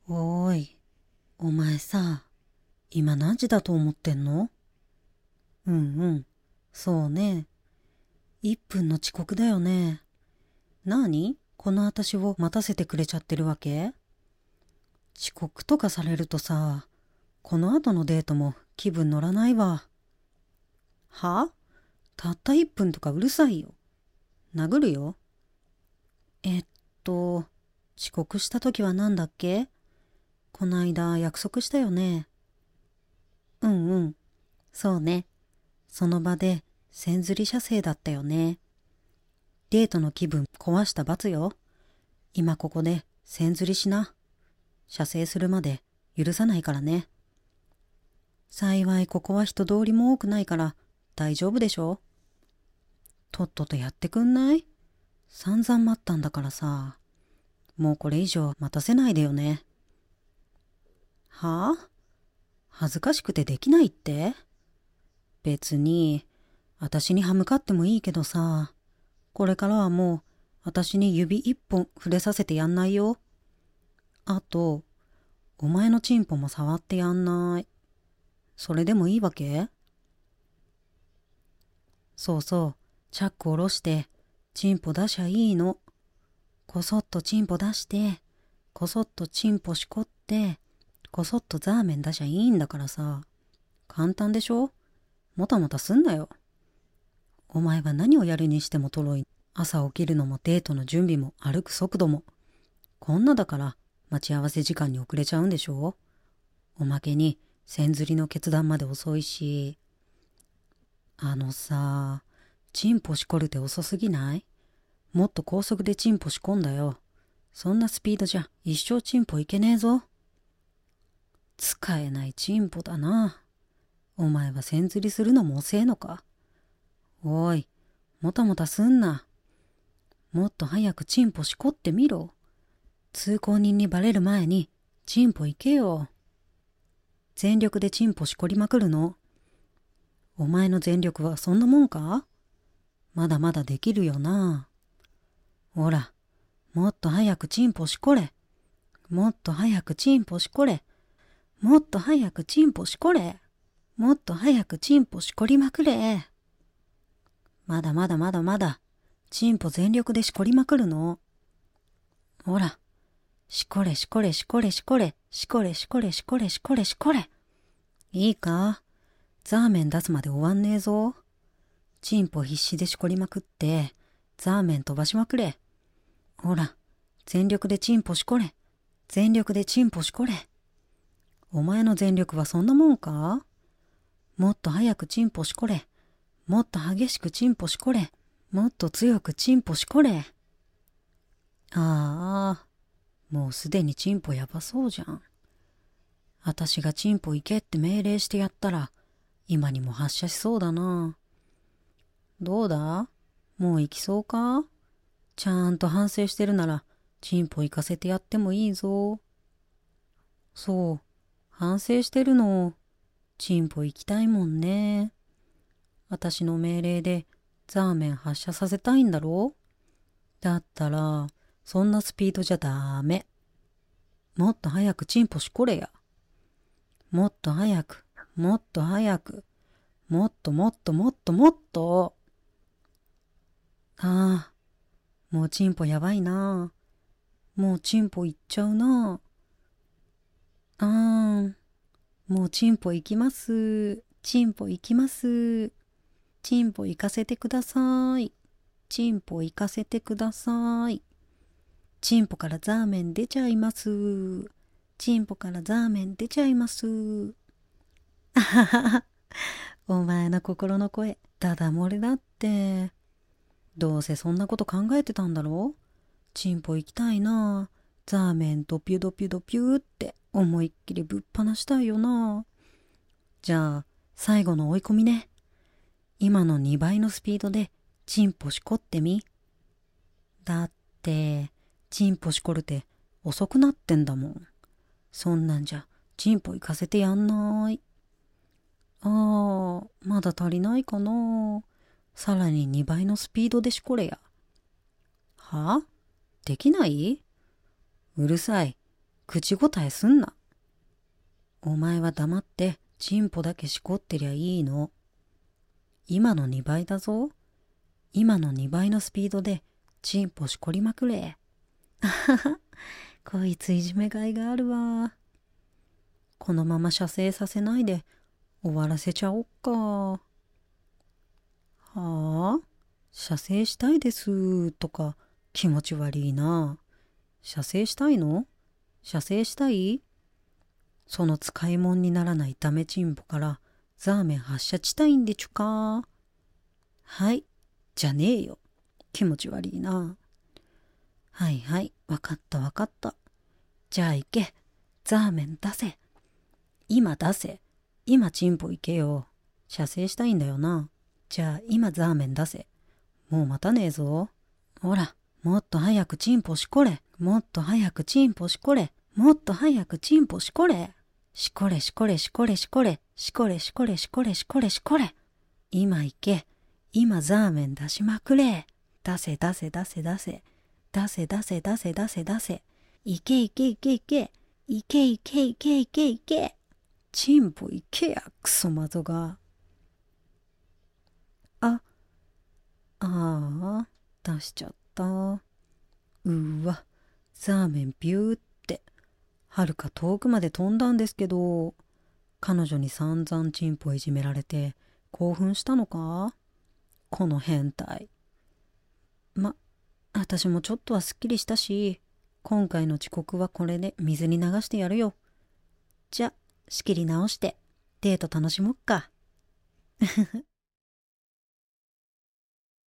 おーい、お前さ、今何時だと思ってんの？うんうん、そうね。1分の遅刻だよね。なにこの私を待たせてくれちゃってるわけ？遅刻とかされるとさ、この後のデートも気分乗らないわ。は？たった1分とかうるさいよ。殴るよ。えっと、遅刻した時は何だっけ？こないだ約束したよね。うんうん、そうね。その場で線ずり射精だったよね。デートの気分壊した罰よ。今ここで線ずりしな。射精するまで許さないからね。幸いここは人通りも多くないから大丈夫でしょ？とっととやってくんない？散々待ったんだからさ。もうこれ以上待たせないでよね。はあ？恥ずかしくてできないって？別に、私に歯向かってもいいけどさ、これからはもう、私に指一本触れさせてやんないよ。あと、お前のチンポも触ってやんない。それでもいいわけ？そうそう、チャック下ろして、チンポ出しゃいいの。こそっとチンポ出して、こそっとチンポしこって、こそっとザーメン出しゃいいんだからさ。簡単でしょ？もたもたすんなよ。お前は何をやるにしてもとろい。朝起きるのもデートの準備も歩く速度も。こんなだから待ち合わせ時間に遅れちゃうんでしょ？おまけに線ずりの決断まで遅いし。あのさ、チンポしこるて遅すぎない？もっと高速でチンポしこんだよ。そんなスピードじゃ一生チンポいけねえぞ。使えないチンポだな。お前は線ずりするのも遅えのか？おい、もたもたすんな。もっと早くチンポしこってみろ。通行人にバレる前にチンポ行けよ。全力でチンポしこりまくるの？お前の全力はそんなもんか？まだまだできるよな。ほら、もっと早くチンポしこれ。もっと早くチンポしこれ。もっと早くチンポしこれ。もっと早くチンポしこりまくれ。まだまだまだまだ、チンポ全力でしこりまくるの。ほら、しこれしこれしこれしこれ、しこれしこれしこれしこれしこれ。いいか？ザーメン出すまで終わんねえぞ。チンポ必死でしこりまくって、ザーメン飛ばしまくれ。ほら、全力でチンポしこれ。全力でチンポしこれ。お前の全力はそんなもんか？もっと早くチンポしこれ。もっと激しくチンポしこれ。もっと強くチンポしこれ。ああ、もうすでにチンポやばそうじゃん。私がチンポ行けって命令してやったら、今にも発射しそうだな。どうだ？もう行きそうか？ちゃんと反省してるなら、チンポ行かせてやってもいいぞ。そう、反省してるの。チンポ行きたいもんね。私の命令でザーメン発射させたいんだろ？だったら、そんなスピードじゃダメ。もっと早くチンポしこれや。もっと早く、もっと早く、もっともっともっともっと。ああ、もうチンポやばいな。もうチンポいっちゃうな。あーん、もうチンポ行きます。チンポ行きます。チンポ行かせてください。チンポ行かせてください。チンポからザーメン出ちゃいます。チンポからザーメン出ちゃいます。あははは。お前の心の声、ただ漏れだって。どうせそんなこと考えてたんだろ？チンポ行きたいな。ザーメンドピュドピュドピューって思いっきりぶっ放したいよな。じゃあ、最後の追い込みね。今の2倍のスピードでチンポしこってみ。だって、チンポしこるて遅くなってんだもん。そんなんじゃ、チンポ行かせてやんない。あー、まだ足りないかな。さらに2倍のスピードでしこれや。は？できない？うるさい。 口答えすんな。お前は黙ってチンポだけしこってりゃいいの。今の2倍だぞ。今の2倍のスピードでチンポしこりまくれ。あはは、こいついじめがいがあるわ。このまま射精させないで終わらせちゃおっか。はあ、射精したいですとか気持ち悪いな。射精したいの？射精したい？その使い物にならないダメチンポからザーメン発射したいんでちゅか。はい、じゃねえよ。気持ち悪いな。はいはい、わかったわかった。じゃあ行け。ザーメン出せ。今出せ。今チンポ行けよ。射精したいんだよな。じゃあ今ザーメン出せ。もう待たねえぞ。ほら、もっと早くチンポしこれ。もっと早くチンポしこれ。もっと早くチンポしこれ。しこれしこれしこれしこれ。しこれしこれしこれしこれしこれ。今行け。今ザーメン出しまくれ。出せ出せ出せ出せ。出せ出せ出せ出せ出せ。いけいけいけいけ。いけいけいけいけいけ。チンポいけや、クソマゾが。ああ、出しちゃった。うーわ、ザーメンビューってはるか遠くまで飛んだんですけど、彼女に散々チンポいじめられて興奮したのか？この変態。私もちょっとはすっきりしたし、今回の遅刻はこれで水に流してやるよ。じゃ、仕切り直してデート楽しもっか。